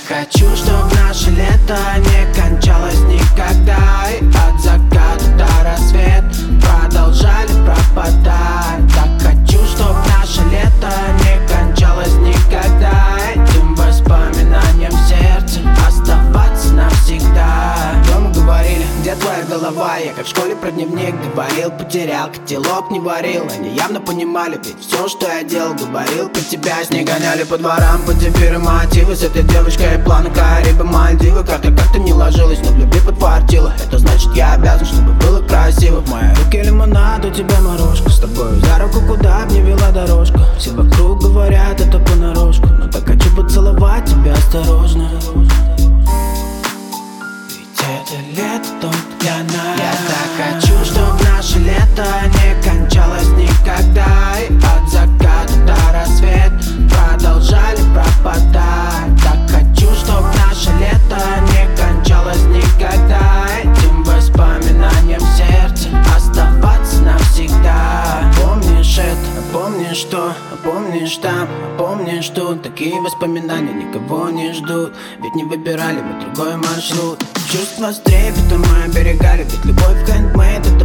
хочу, чтоб наше лето не кончалось никогда, и от заката до рассвета продолжали пропадать. Так хочу, чтоб наше лето не кончалось никогда, этим воспоминанием в сердце оставаться навсегда. Дома говорили, где твоя голова? Я как в школе про дневник говорил, потерял, котелок не варил. Они явно понимали, ведь все, что я делал, говорил про тебя. С ней гоняли по дворам, по тебе мотивы. С этой девочкой планы Карибы, Мальдивы. Карта как-то не ложилась, но в любви подфартила. Это значит, я обязан, чтобы было красиво. В моей руке лимонад, у тебя морожка. С тобой за руку куда б не вела дорожка. Все вокруг говорят, это понарошку, но так хочу поцеловать тебя осторожно. Это лето только для нас. Я так хочу, чтоб наше лето не кончалось никогда, и от заката до рассвета продолжали пропадать. Так хочу, чтоб наше лето не кончалось никогда, этим воспоминанием в сердце оставаться навсегда. Помнишь это, помнишь то, помнишь там, помнишь тут. Такие воспоминания никого не ждут, ведь не выбирали мы другой маршрут. Чувства с трепетом мы оберегали, ведь любовь handmade.